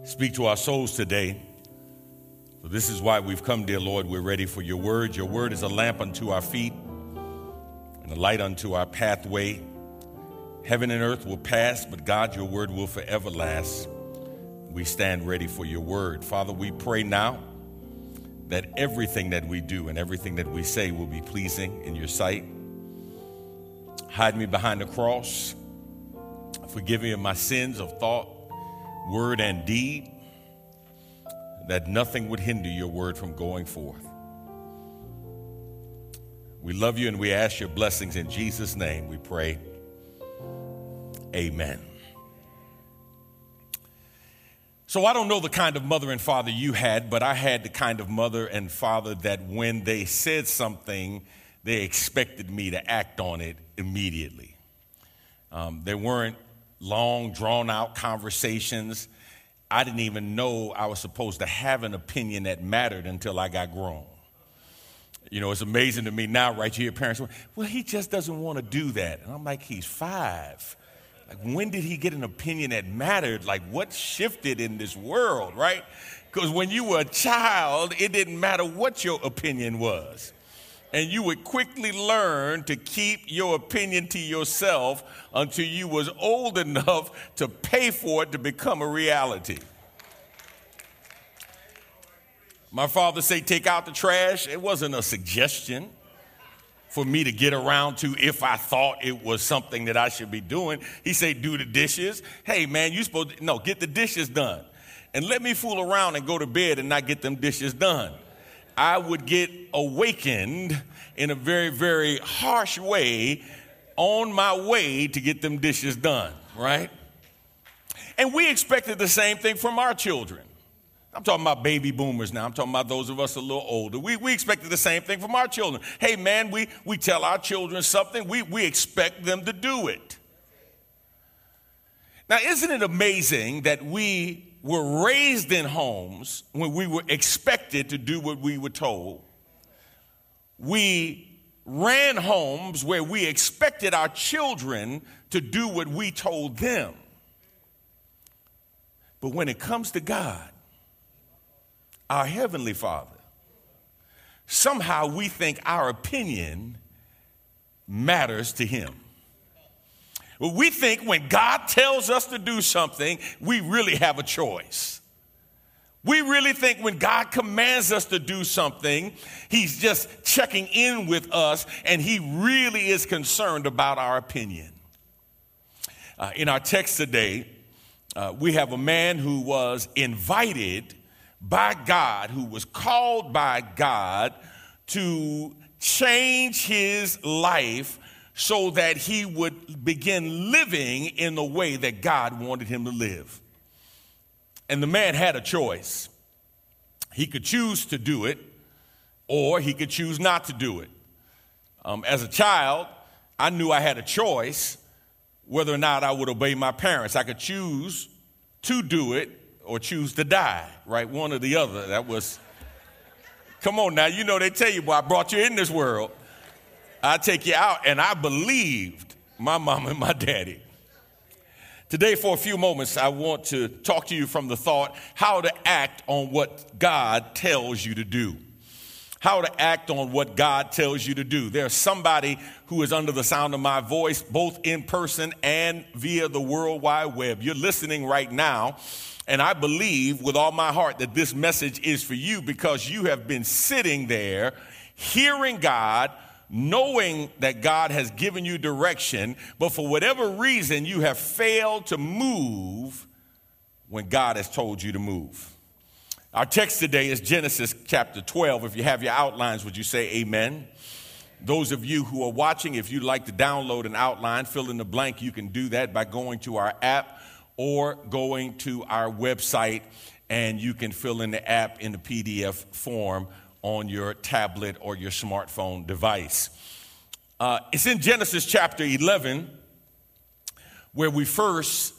Speak to our souls today. So this is why we've come, dear Lord. We're ready for your word. Your word is a lamp unto our feet and a light unto our pathway. Heaven and earth will pass, but God, your word will forever last. We stand ready for your word. Father, we pray now that everything that we do and everything that we say will be pleasing in your sight. Hide me behind the cross. Forgive me of my sins of thought, word, and deed, that nothing would hinder your word from going forth. We love you and we ask your blessings in Jesus' name. We pray. Amen. So I don't know the kind of mother and father you had, but I had the kind of mother and father that when they said something, they expected me to act on it immediately. There weren't long, drawn-out conversations. I didn't even know I was supposed to have an opinion that mattered until I got grown. You know, it's amazing to me now, right? You hear parents, well, he just doesn't want to do that. And I'm like, he's 5. Like, when did he get an opinion that mattered? Like, what shifted in this world, right? Because when you were a child, it didn't matter what your opinion was. And you would quickly learn to keep your opinion to yourself until you was old enough to pay for it to become a reality. My father said, take out the trash. It wasn't a suggestion for me to get around to if I thought it was something that I should be doing. He said, do the dishes. Hey, man, you supposed to, no, get the dishes done. And let me fool around and go to bed and not get them dishes done. I would get awakened in a very, very harsh way on my way to get them dishes done, right? And we expected the same thing from our children. I'm talking about baby boomers now. I'm talking about those of us a little older. We expected the same thing from our children. Hey, man, we tell our children something. We expect them to do it. Now, isn't it amazing that we were raised in homes when we were expected to do what we were told? We ran homes where we expected our children to do what we told them. But when it comes to God, our Heavenly Father, somehow we think our opinion matters to Him. We think when God tells us to do something, we really have a choice. We really think when God commands us to do something, He's just checking in with us and He really is concerned about our opinion. In our text today, we have a man who was invited by God, who was called by God to change his life so that he would begin living in the way that God wanted him to live. And the man had a choice. He could choose to do it, or he could choose not to do it. As a child, I knew I had a choice whether or not I would obey my parents. I could choose to do it or choose to die, right? One or the other. That was, come on now, you know they tell you, boy, I brought you in this world. I take you out, and I believed my mom and my daddy. Today, for a few moments, I want to talk to you from the thought how to act on what God tells you to do. How to act on what God tells you to do. There's somebody who is under the sound of my voice, both in person and via the World Wide Web. You're listening right now, and I believe with all my heart that this message is for you because you have been sitting there hearing God, knowing that God has given you direction, but for whatever reason, you have failed to move when God has told you to move. Our text today is Genesis chapter 12. If you have your outlines, would you say amen? Those of you who are watching, if you'd like to download an outline, fill in the blank, you can do that by going to our app or going to our website, and you can fill in the app in the PDF form on your tablet or your smartphone device. It's in Genesis chapter 11 where we first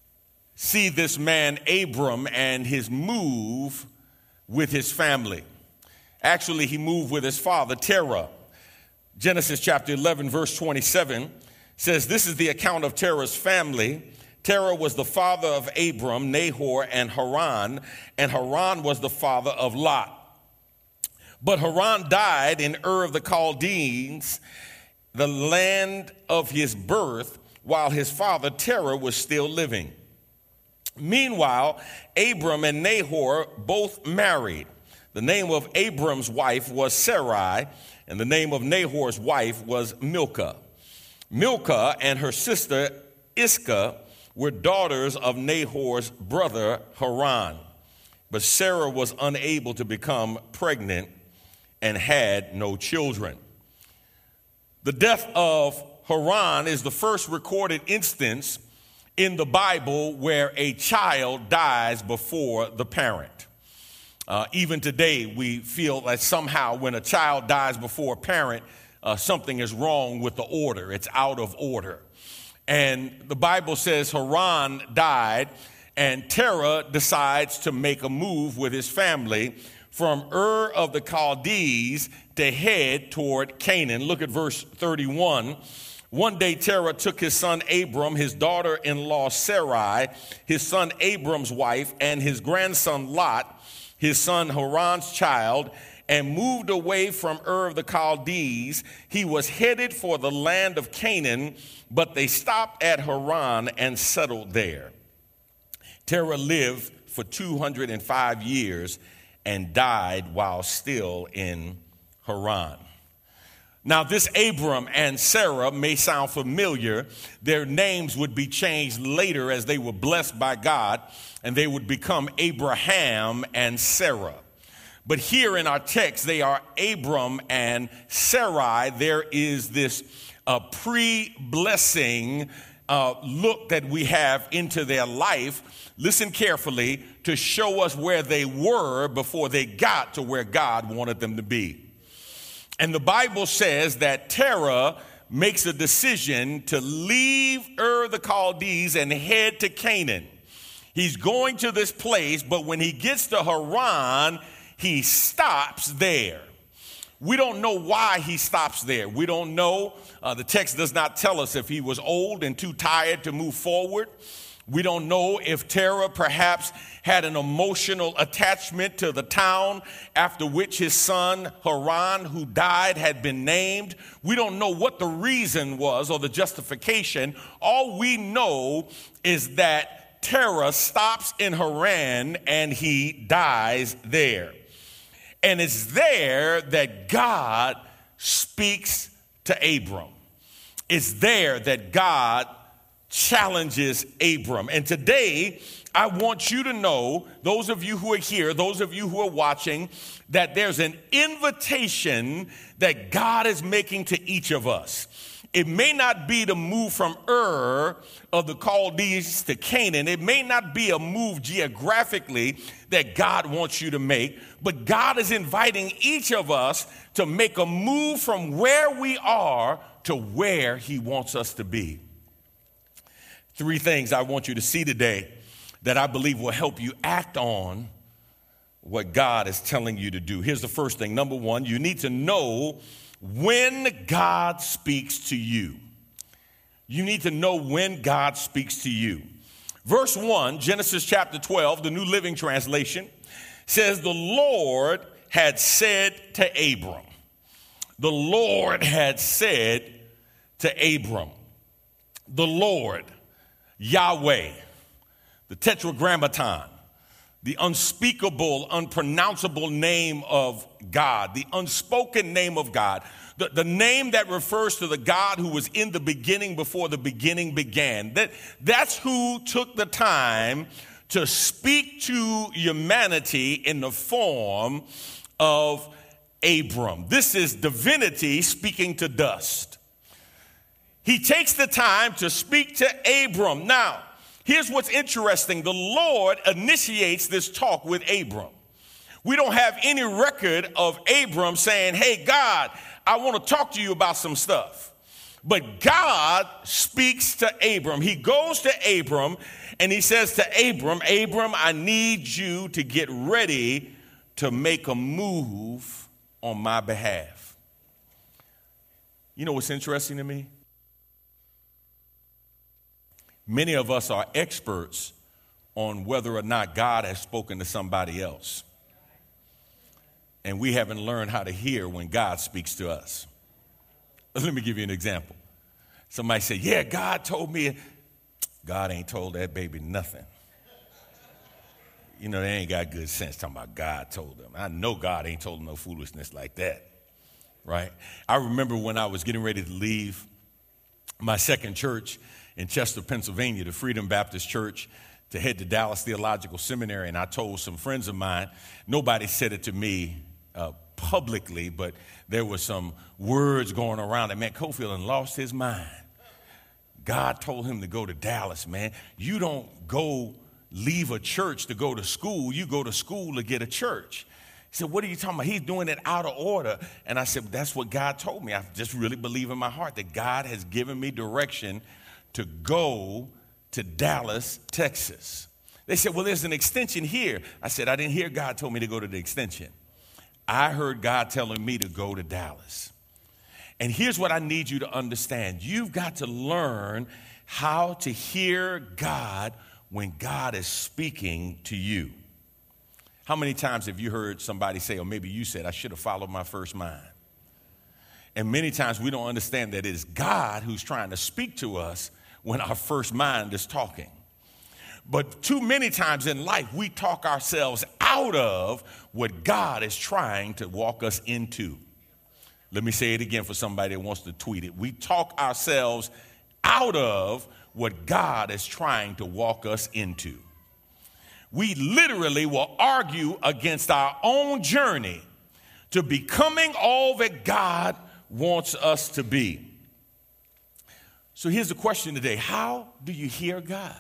see this man Abram and his move with his family. Actually, he moved with his father, Terah. Genesis chapter 11, verse 27 says, this is the account of Terah's family. Terah was the father of Abram, Nahor, and Haran was the father of Lot. But Haran died in Ur of the Chaldeans, the land of his birth, while his father Terah was still living. Meanwhile, Abram and Nahor both married. The name of Abram's wife was Sarai, and the name of Nahor's wife was Milcah. Milcah and her sister Iscah were daughters of Nahor's brother Haran. But Sarah was unable to become pregnant and had no children. The death of Haran is the first recorded instance in the Bible where a child dies before the parent. Even today, we feel that somehow when a child dies before a parent, something is wrong with the order. It's out of order. And the Bible says Haran died, and Terah decides to make a move with his family from Ur of the Chaldees to head toward Canaan. Look at verse 31. One day Terah took his son Abram, his daughter-in-law Sarai, his son Abram's wife, and his grandson Lot, his son Haran's child, and moved away from Ur of the Chaldees. He was headed for the land of Canaan, but they stopped at Haran and settled there. Terah lived for 205 years and died while still in Haran. Now, this Abram and Sarah may sound familiar. Their names would be changed later as they were blessed by God, and they would become Abraham and Sarah. But here in our text, they are Abram and Sarai. There is this pre-blessing look that we have into their life. Listen carefully, to show us where they were before they got to where God wanted them to be. And the Bible says that Terah makes a decision to leave Ur the Chaldees and head to Canaan. He's going to this place, but when he gets to Haran, he stops there. We don't know why he stops there. We don't know. The text does not tell us if he was old and too tired to move forward. We don't know if Terah perhaps had an emotional attachment to the town after which his son Haran, who died, had been named. We don't know what the reason was or the justification. All we know is that Terah stops in Haran and he dies there. And it's there that God speaks to Abram. It's there that God challenges Abram. And today, I want you to know, those of you who are here, those of you who are watching, that there's an invitation that God is making to each of us. It may not be to move from Ur of the Chaldees to Canaan. It may not be a move geographically that God wants you to make, but God is inviting each of us to make a move from where we are to where he wants us to be. Three things I want you to see today that I believe will help you act on what God is telling you to do. Here's the first thing. Number one, you need to know when God speaks to you. You need to know when God speaks to you. Verse 1, Genesis chapter 12, the New Living Translation, says, the Lord had said to Abram. The Lord had said to Abram. The Lord, Yahweh, the Tetragrammaton, the unspeakable, unpronounceable name of God, the unspoken name of God, the name that refers to the God who was in the beginning before the beginning began. That's who took the time to speak to humanity in the form of Abram. This is divinity speaking to dust. He takes the time to speak to Abram. Now, here's what's interesting. The Lord initiates this talk with Abram. We don't have any record of Abram saying, hey, God, I want to talk to you about some stuff. But God speaks to Abram. He goes to Abram and he says to Abram, Abram, I need you to get ready to make a move on my behalf. You know what's interesting to me? Many of us are experts on whether or not God has spoken to somebody else. And we haven't learned how to hear when God speaks to us. Let me give you an example. Somebody say, yeah, God told me. God ain't told that baby nothing. You know, they ain't got good sense talking about God told them. I know God ain't told them no foolishness like that, right? I remember when I was getting ready to leave my second church in Chester, Pennsylvania, the Freedom Baptist Church, to head to Dallas Theological Seminary, and I told some friends of mine, nobody said it to me publicly, but there were some words going around that, man, Cofield had lost his mind. God told him to go to Dallas, man. You don't go leave a church to go to school. You go to school to get a church. He said, what are you talking about? He's doing it out of order. And I said, that's what God told me. I just really believe in my heart that God has given me direction to go to Dallas, Texas. They said, well, there's an extension here. I said, I didn't hear God told me to go to the extension. I heard God telling me to go to Dallas. And here's what I need you to understand. You've got to learn how to hear God when God is speaking to you. How many times have you heard somebody say, or maybe you said, I should have followed my first mind? And many times we don't understand that it is God who's trying to speak to us when our first mind is talking. But too many times in life, we talk ourselves out of what God is trying to walk us into. Let me say it again for somebody that wants to tweet it. We talk ourselves out of what God is trying to walk us into. We literally will argue against our own journey to becoming all that God wants us to be. So here's the question today. How do you hear God?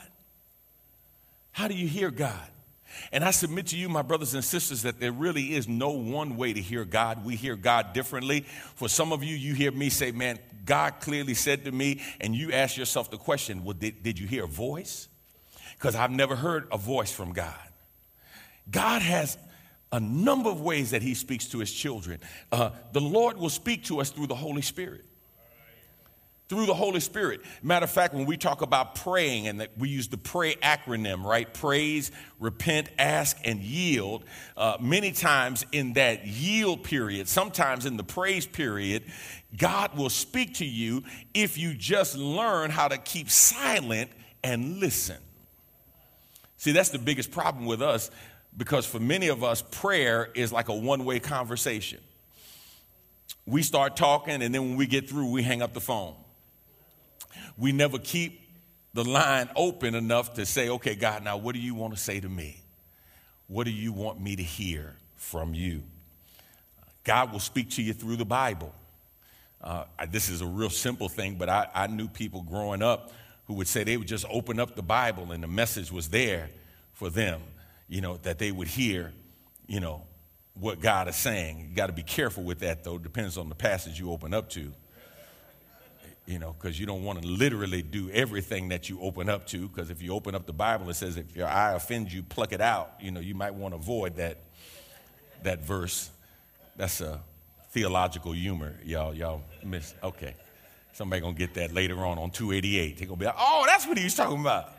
How do you hear God? And I submit to you, my brothers and sisters, that there really is no one way to hear God. We hear God differently. For some of you, you hear me say, man, God clearly said to me, and you ask yourself the question, well, did you hear a voice? Because I've never heard a voice from God. God has a number of ways that he speaks to his children. The Lord will speak to us through the Holy Spirit. Through the Holy Spirit. Matter of fact, when we talk about praying, and that we use the PRAY acronym, right? Praise, repent, ask, and yield. Many times in that yield period, sometimes in the praise period, God will speak to you if you just learn how to keep silent and listen. See, that's the biggest problem with us, because for many of us, prayer is like a one-way conversation. We start talking, and then when we get through, we hang up the phone. We never keep the line open enough to say, okay, God, now what do you want to say to me? What do you want me to hear from you? God will speak to you through the Bible. This is a real simple thing, but I knew people growing up who would say they would just open up the Bible and the message was there for them, you know, that they would hear, you know, what God is saying. You got to be careful with that, though. It depends on the passage you open up to. You know, because you don't want to literally do everything that you open up to, because if you open up the Bible, it says if your eye offends you, pluck it out. You know, you might want to avoid that verse. That's a theological humor, y'all miss. Okay, somebody going to get that later on 288. They're going to be like, oh, that's what he was talking about.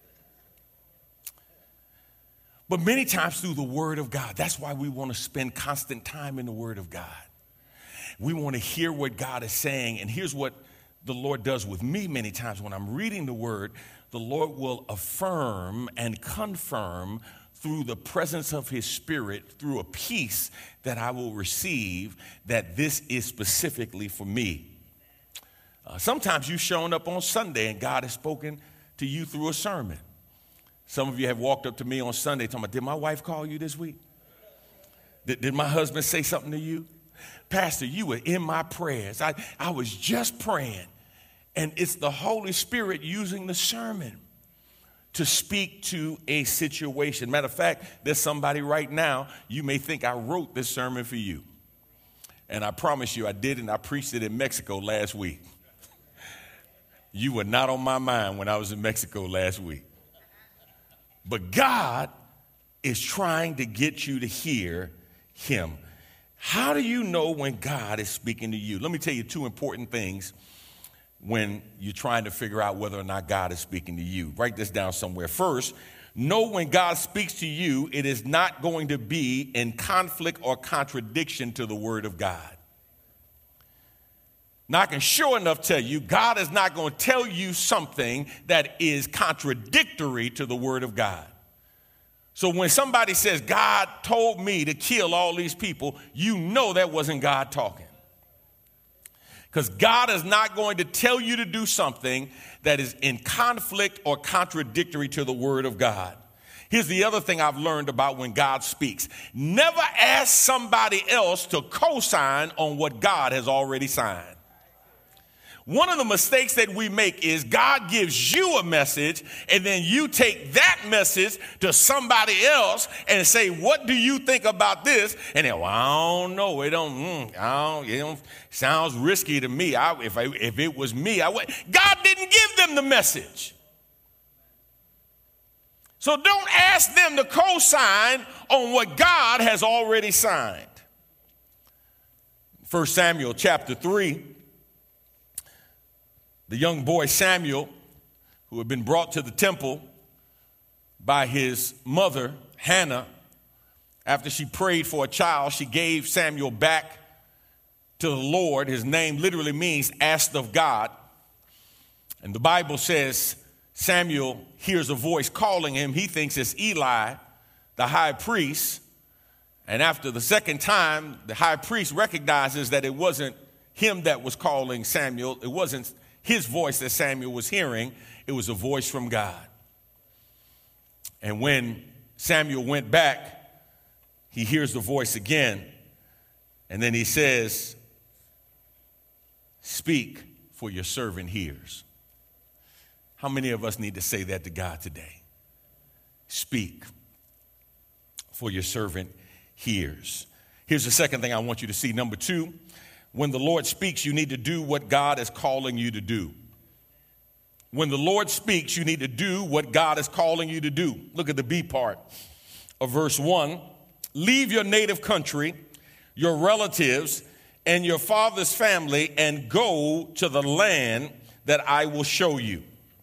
But many times through the Word of God, that's why we want to spend constant time in the Word of God. We want to hear what God is saying, and here's what the Lord does with me many times when I'm reading the Word. The Lord will affirm and confirm through the presence of his Spirit, through a peace that I will receive, that this is specifically for me. Sometimes you've shown up on Sunday and God has spoken to you through a sermon. Some of you have walked up to me on Sunday talking about, did my wife call you this week? Did my husband say something to you? Pastor, you were in my prayers. I was just praying. And it's the Holy Spirit using the sermon to speak to a situation. Matter of fact, there's somebody right now, you may think I wrote this sermon for you. And I promise you I did, and I preached it in Mexico last week. You were not on my mind when I was in Mexico last week. But God is trying to get you to hear him. How do you know when God is speaking to you? Let me tell you two important things when you're trying to figure out whether or not God is speaking to you. Write this down somewhere. First, know when God speaks to you, it is not going to be in conflict or contradiction to the word of God. Now, I can sure enough tell you, God is not going to tell you something that is contradictory to the word of God. So when somebody says, God told me to kill all these people, you know that wasn't God talking. Because God is not going to tell you to do something that is in conflict or contradictory to the word of God. Here's the other thing I've learned about when God speaks. Never ask somebody else to co-sign on what God has already signed. One of the mistakes that we make is God gives you a message and then you take that message to somebody else and say, what do you think about this? And then, well, I don't know. It don't sounds risky to me. If it was me, I would. God didn't give them the message. So don't ask them to co-sign on what God has already signed. 1 Samuel chapter 3. The young boy Samuel, who had been brought to the temple by his mother, Hannah, after she prayed for a child, she gave Samuel back to the Lord. His name literally means asked of God. And the Bible says Samuel hears a voice calling him. He thinks it's Eli, the high priest. And after the second time, the high priest recognizes that it wasn't him that was calling Samuel. It wasn't his voice that Samuel was hearing. It was a voice from God. And when Samuel went back, he hears the voice again. And then he says, speak, for your servant hears. How many of us need to say that to God today? Speak, for your servant hears. Here's the second thing I want you to see. Number 2, when the Lord speaks, you need to do what God is calling you to do. When the Lord speaks, you need to do what God is calling you to do. Look at the B part of verse 1. Leave your native country, your relatives, and your father's family, and go to the land that I will show you.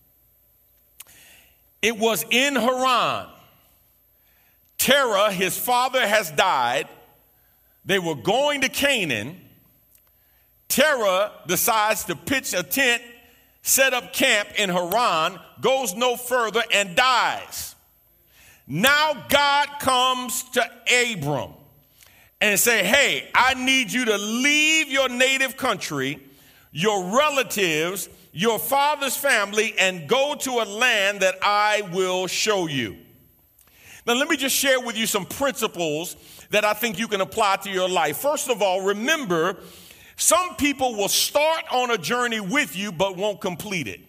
It was in Haran. Terah, his father, has died. They were going to Canaan. Terah decides to pitch a tent, set up camp in Haran, goes no further, and dies. Now God comes to Abram and say, hey, I need you to leave your native country, your relatives, your father's family, and go to a land that I will show you. Now, let me just share with you some principles that I think you can apply to your life. First of all, remember, some people will start on a journey with you but won't complete it.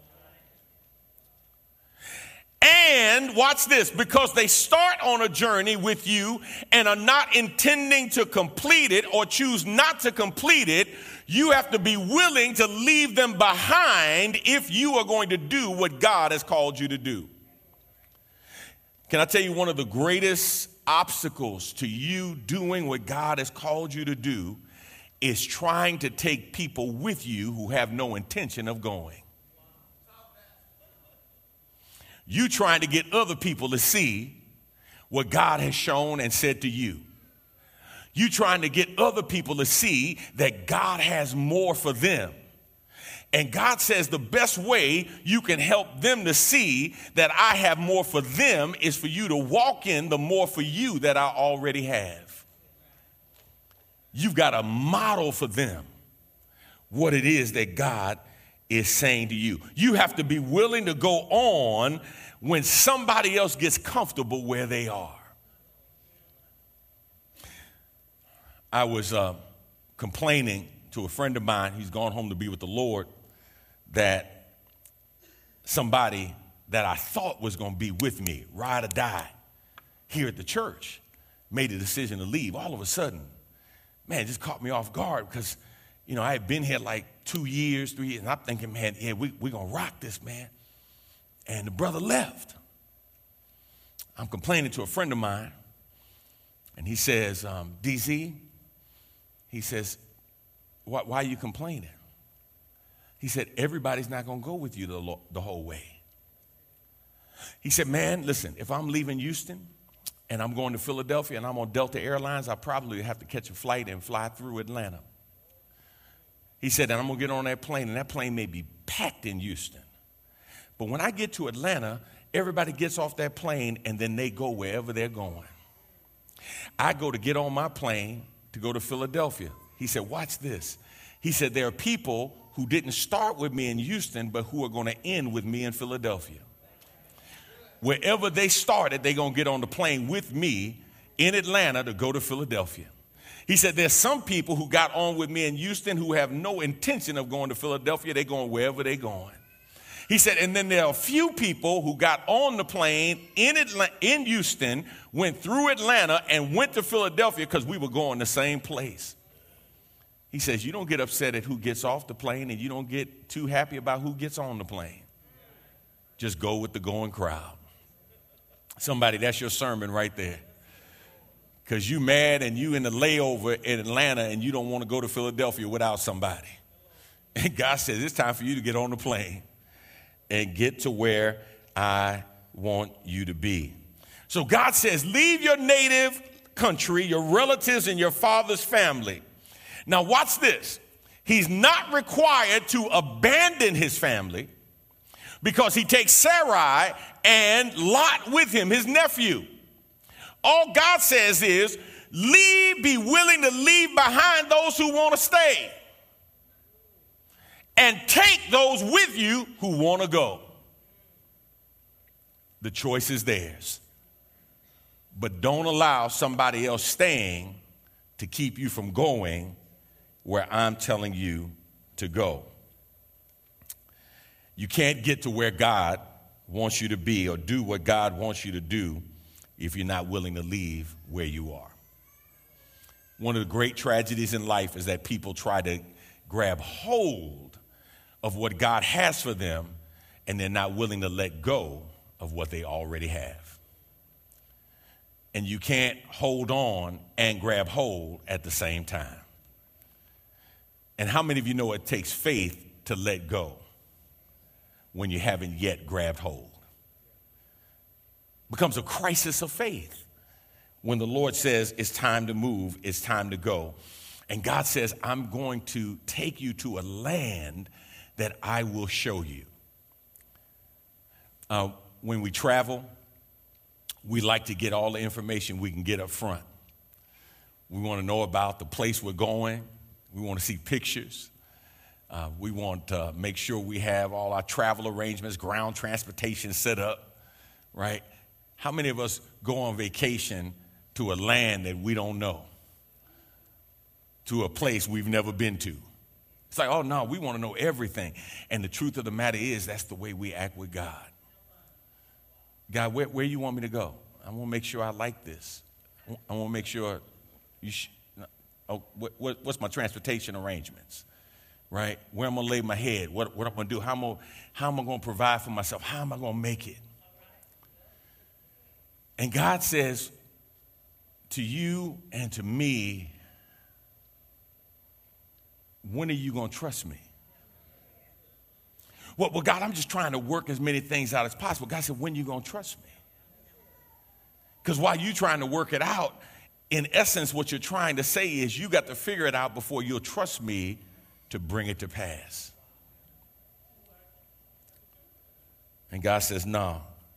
And watch this, because they start on a journey with you and are not intending to complete it or choose not to complete it, you have to be willing to leave them behind if you are going to do what God has called you to do. Can I tell you one of the greatest obstacles to you doing what God has called you to do is trying to take people with you who have no intention of going. You trying to get other people to see what God has shown and said to you. You trying to get other people to see that God has more for them. And God says the best way you can help them to see that I have more for them is for you to walk in the more for you that I already have. You've got to model for them what it is that God is saying to you. You have to be willing to go on when somebody else gets comfortable where they are. I was complaining to a friend of mine, he's gone home to be with the Lord, that somebody that I thought was going to be with me, ride or die, here at the church, made a decision to leave. All of a sudden, man, it just caught me off guard because, you know, I had been here like 2 years, 3 years, and I'm thinking, man, yeah, we're going to rock this, man. And the brother left. I'm complaining to a friend of mine, and he says, DZ, he says, why are you complaining? He said, everybody's not going to go with you the whole way. He said, man, listen, if I'm leaving Houston and I'm going to Philadelphia and I'm on Delta Airlines, I probably have to catch a flight and fly through Atlanta. He said, and I'm going to get on that plane, and that plane may be packed in Houston. But when I get to Atlanta, everybody gets off that plane, and then they go wherever they're going. I go to get on my plane to go to Philadelphia. He said, watch this. He said, there are people who didn't start with me in Houston, but who are going to end with me in Philadelphia. Wherever they started, they're going to get on the plane with me in Atlanta to go to Philadelphia. He said, there's some people who got on with me in Houston who have no intention of going to Philadelphia. They're going wherever they're going. He said, and then there are a few people who got on the plane in Houston, went through Atlanta, and went to Philadelphia because we were going the same place. He says, you don't get upset at who gets off the plane, and you don't get too happy about who gets on the plane. Just go with the going crowd. Somebody, that's your sermon right there. Because you mad and you in the layover in Atlanta and you don't want to go to Philadelphia without somebody. And God says, it's time for you to get on the plane and get to where I want you to be. So God says, leave your native country, your relatives, and your father's family. Now watch this. He's not required to abandon his family because he takes Sarai and Lot with him, his nephew. All God says is, be willing to leave behind those who want to stay. And take those with you who want to go. The choice is theirs. But don't allow somebody else staying to keep you from going where I'm telling you to go. You can't get to where God wants you to be or do what God wants you to do if you're not willing to leave where you are. One of the great tragedies in life is that people try to grab hold of what God has for them, and they're not willing to let go of what they already have. And you can't hold on and grab hold at the same time. And how many of you know it takes faith to let go when you haven't yet grabbed hold? It becomes a crisis of faith when the Lord says it's time to move, it's time to go. And God says, I'm going to take you to a land that I will show you. When we travel, we like to get all the information we can get up front. We want to know about the place we're going. We want to see pictures. We want to make sure we have all our travel arrangements, ground transportation set up, right? How many of us go on vacation to a land that we don't know, to a place we've never been to? It's like, oh, no, we want to know everything. And the truth of the matter is that's the way we act with God. God, where you want me to go? I want to make sure I like this. I want to make sure what's my transportation arrangements, right? Where I'm going to lay my head, what I'm going to do, how am I going to provide for myself? How am I going to make it? And God says to you and to me, when are you going to trust me? Well, God, I'm just trying to work as many things out as possible. God said, when are you going to trust me? Because while you're trying to work it out, in essence, what you're trying to say is you got to figure it out before you'll trust me to bring it to pass. And God says, no.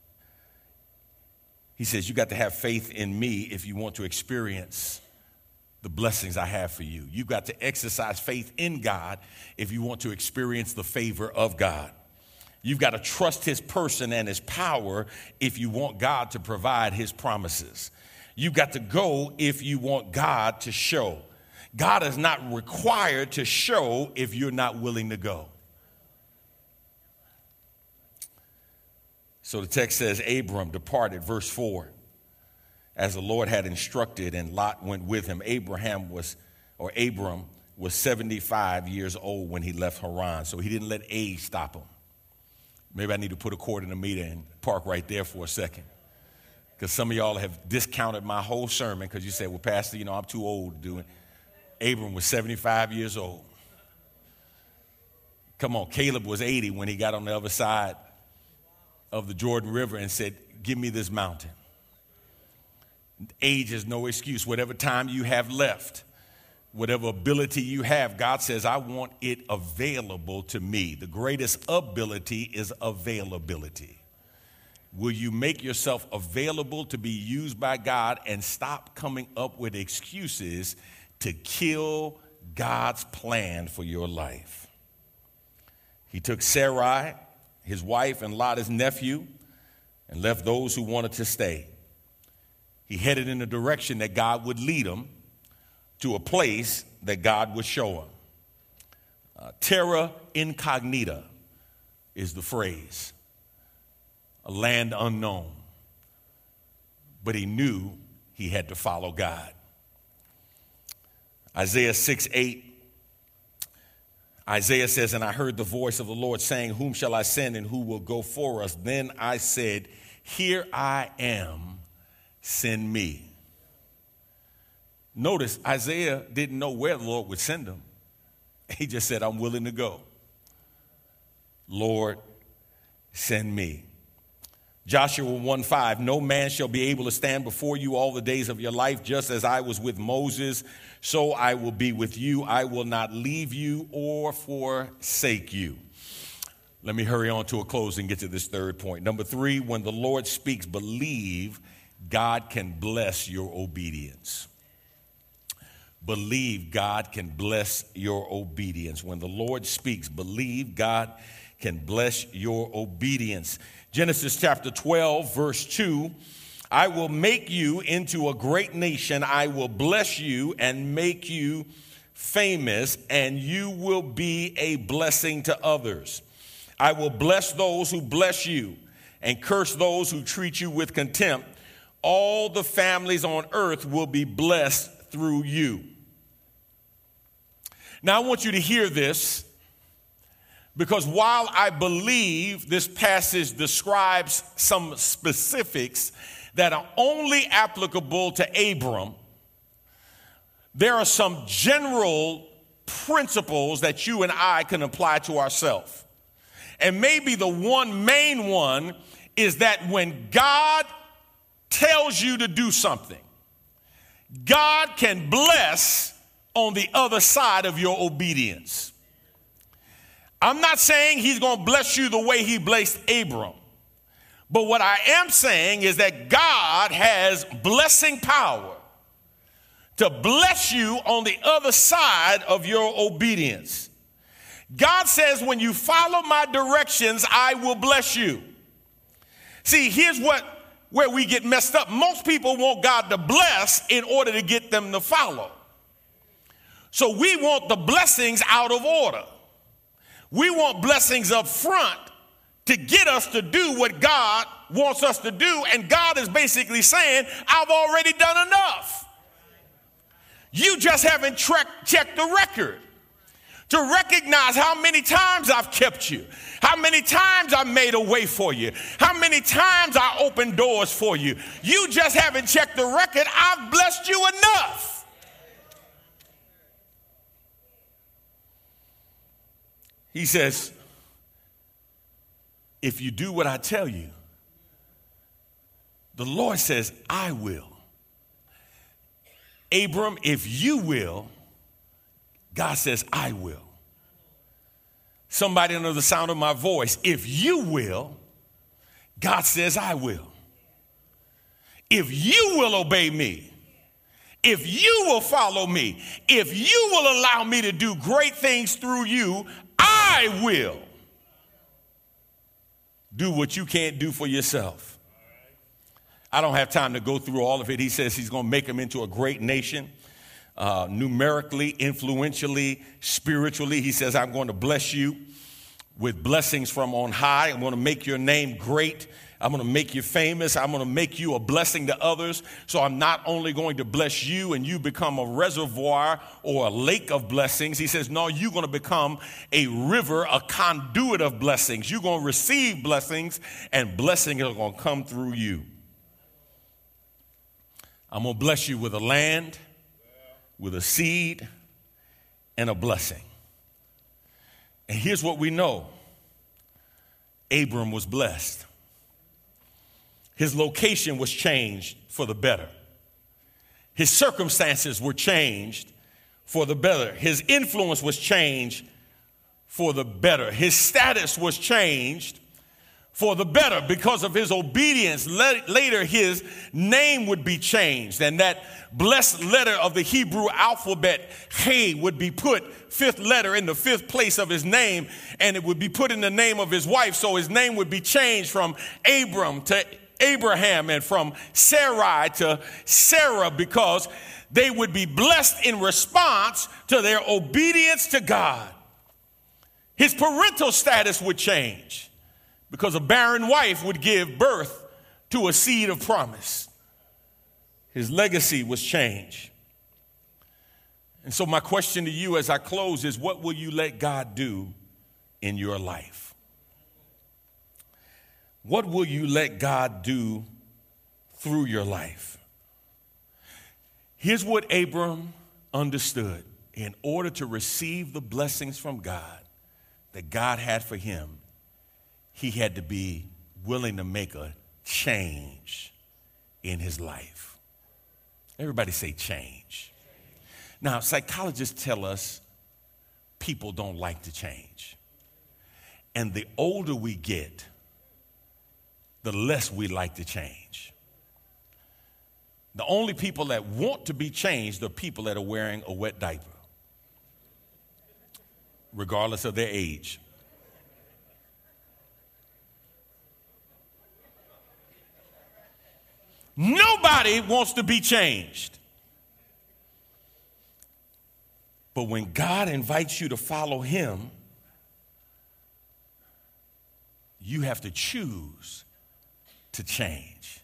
He says, you got to have faith in me if you want to experience the blessings I have for you. You've got to exercise faith in God if you want to experience the favor of God. You've got to trust his person and his power if you want God to provide his promises. You've got to go if you want God to show. God is not required to show if you're not willing to go. So the text says, Abram departed, verse 4, as the Lord had instructed, and Lot went with him. Abram was 75 years old when he left Haran, so he didn't let age stop him. Maybe I need to put a cord in the meter and park right there for a second, because some of y'all have discounted my whole sermon because you said, well, Pastor, I'm too old to do it. Abram was 75 years old. Come on, Caleb was 80 when he got on the other side of the Jordan River and said, give me this mountain. Age is no excuse. Whatever time you have left, whatever ability you have, God says, I want it available to me. The greatest ability is availability. Will you make yourself available to be used by God and stop coming up with excuses to kill God's plan for your life? He took Sarai, his wife, and Lot, his nephew, and left those who wanted to stay. He headed in the direction that God would lead him to a place that God would show him. Terra incognita is the phrase, a land unknown. But he knew he had to follow God. Isaiah 6:8, Isaiah says, and I heard the voice of the Lord saying, whom shall I send and who will go for us? Then I said, here I am, send me. Notice Isaiah didn't know where the Lord would send him. He just said, I'm willing to go. Lord, send me. Joshua 1:5, no man shall be able to stand before you all the days of your life. Just as I was with Moses, so I will be with you. I will not leave you or forsake you. Let me hurry on to a close and get to this third point. Number 3, when the Lord speaks, believe God can bless your obedience. Believe God can bless your obedience. When the Lord speaks, believe God can bless your obedience. Genesis chapter 12, verse 2, I will make you into a great nation. I will bless you and make you famous, and you will be a blessing to others. I will bless those who bless you and curse those who treat you with contempt. All the families on earth will be blessed through you. Now, I want you to hear this, because while I believe this passage describes some specifics that are only applicable to Abram, there are some general principles that you and I can apply to ourselves. And maybe the one main one is that when God tells you to do something, God can bless on the other side of your obedience. I'm not saying he's going to bless you the way he blessed Abram. But what I am saying is that God has blessing power to bless you on the other side of your obedience. God says, when you follow my directions, I will bless you. See, here's where we get messed up. Most people want God to bless in order to get them to follow. So we want the blessings out of order. We want blessings up front to get us to do what God wants us to do. And God is basically saying, I've already done enough. You just haven't checked the record to recognize how many times I've kept you, how many times I made a way for you, how many times I opened doors for you. You just haven't checked the record. I've blessed you enough. He says, if you do what I tell you, the Lord says, I will. Abram, if you will, God says, I will. Somebody under the sound of my voice, if you will, God says, I will. If you will obey me, if you will follow me, if you will allow me to do great things through you, I will do what you can't do for yourself. I don't have time to go through all of it. He says he's going to make them into a great nation, numerically, influentially, spiritually. He says, I'm going to bless you with blessings from on high. I'm going to make your name great. I'm going to make you famous. I'm going to make you a blessing to others. So I'm not only going to bless you and you become a reservoir or a lake of blessings. He says, no, you're going to become a river, a conduit of blessings. You're going to receive blessings, and blessings are going to come through you. I'm going to bless you with a land, with a seed, and a blessing. And here's what we know. Abram was blessed. His location was changed for the better. His circumstances were changed for the better. His influence was changed for the better. His status was changed for the better because of his obedience. Later, his name would be changed, and that blessed letter of the Hebrew alphabet, He, would be put, fifth letter, in the fifth place of his name, and it would be put in the name of his wife. So his name would be changed from Abram to Abraham and from Sarai to Sarah, because they would be blessed in response to their obedience to God. His parental status would change because a barren wife would give birth to a seed of promise. His legacy was changed. And so my question to you as I close is, what will you let God do in your life? What will you let God do through your life? Here's what Abram understood. In order to receive the blessings from God that God had for him, he had to be willing to make a change in his life. Everybody say change. Now, psychologists tell us people don't like to change. And the older we get, the less we like to change. The only people that want to be changed are people that are wearing a wet diaper, regardless of their age. Nobody wants to be changed. But when God invites you to follow him, you have to choose to change.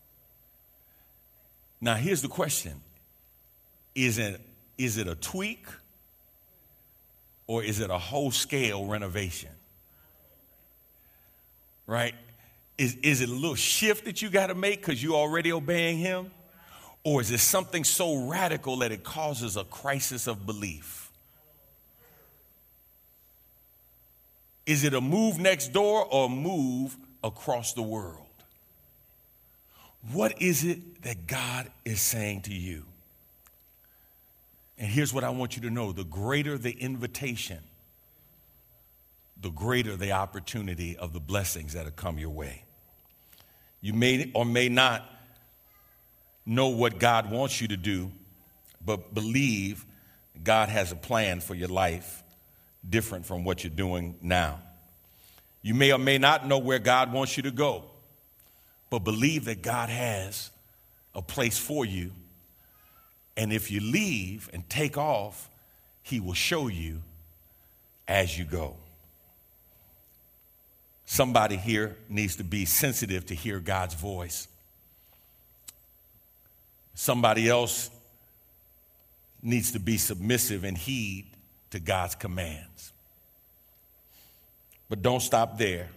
Now, here's the question. Is it a tweak or is it a whole scale renovation? Right? Is it a little shift that you got to make because you're already obeying him? Or is it something so radical that it causes a crisis of belief? Is it a move next door or a move across the world? What is it that God is saying to you? And here's what I want you to know. The greater the invitation, the greater the opportunity of the blessings that have come your way. You may or may not know what God wants you to do, but believe God has a plan for your life different from what you're doing now. You may or may not know where God wants you to go, but believe that God has a place for you. And if you leave and take off, he will show you as you go. Somebody here needs to be sensitive to hear God's voice. Somebody else needs to be submissive and heed to God's commands. But don't stop there.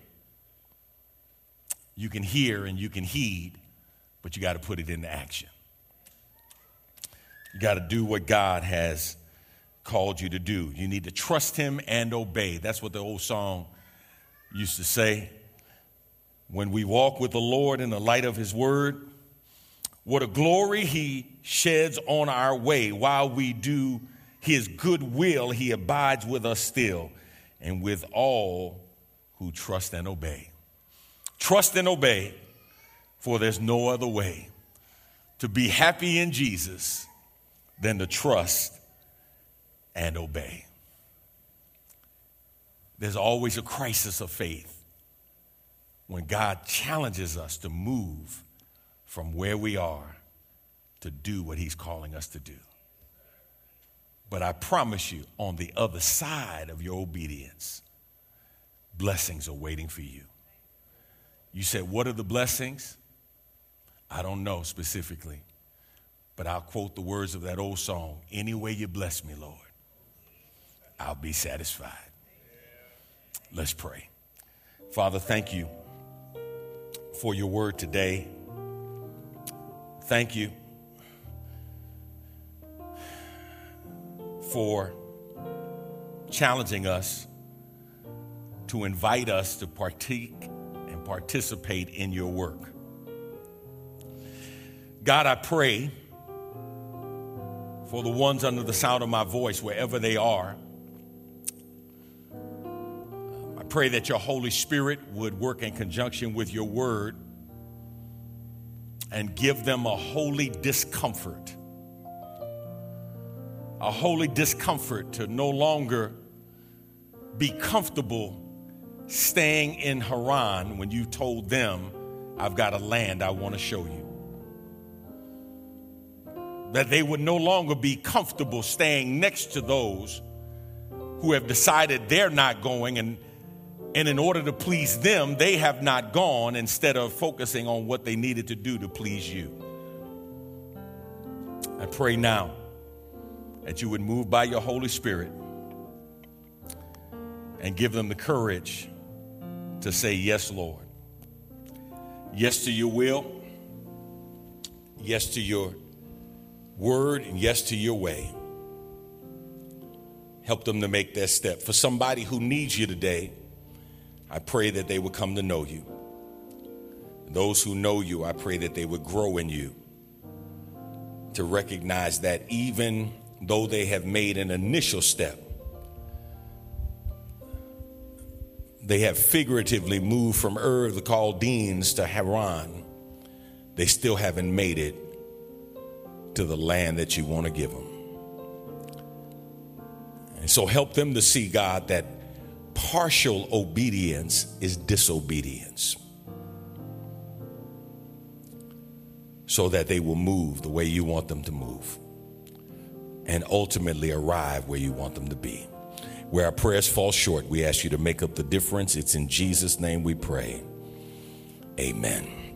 You can hear and you can heed, but you got to put it into action. You got to do what God has called you to do. You need to trust him and obey. That's what the old song used to say. When we walk with the Lord in the light of his word, what a glory he sheds on our way. While we do his good will, he abides with us still and with all who trust and obey. Trust and obey, for there's no other way to be happy in Jesus than to trust and obey. There's always a crisis of faith when God challenges us to move from where we are to do what he's calling us to do. But I promise you, on the other side of your obedience, blessings are waiting for you. You said, what are the blessings? I don't know specifically, but I'll quote the words of that old song. Any way you bless me, Lord, I'll be satisfied. Let's pray. Father, thank you for your word today. Thank you for challenging us to invite us to partake and participate in your work. God, I pray for the ones under the sound of my voice, wherever they are. I pray that your Holy Spirit would work in conjunction with your word and give them a holy discomfort to no longer be comfortable staying in Haran when you told them, I've got a land I want to show you. That they would no longer be comfortable staying next to those who have decided they're not going, and in order to please them, they have not gone, instead of focusing on what they needed to do to please you. I pray now that you would move by your Holy Spirit and give them the courage to say, yes, Lord. Yes to your will. Yes to your word, and yes to your way. Help them to make that step. For somebody who needs you today, I pray that they would come to know you. Those who know you, I pray that they would grow in you, to recognize that even though they have made an initial step, they have figuratively moved from Ur the Chaldeans to Haran, they still haven't made it to the land that you want to give them. And so help them to see, God, that partial obedience is disobedience, so that they will move the way you want them to move and ultimately arrive where you want them to be. Where our prayers fall short, we ask you to make up the difference. It's in Jesus' name we pray. Amen.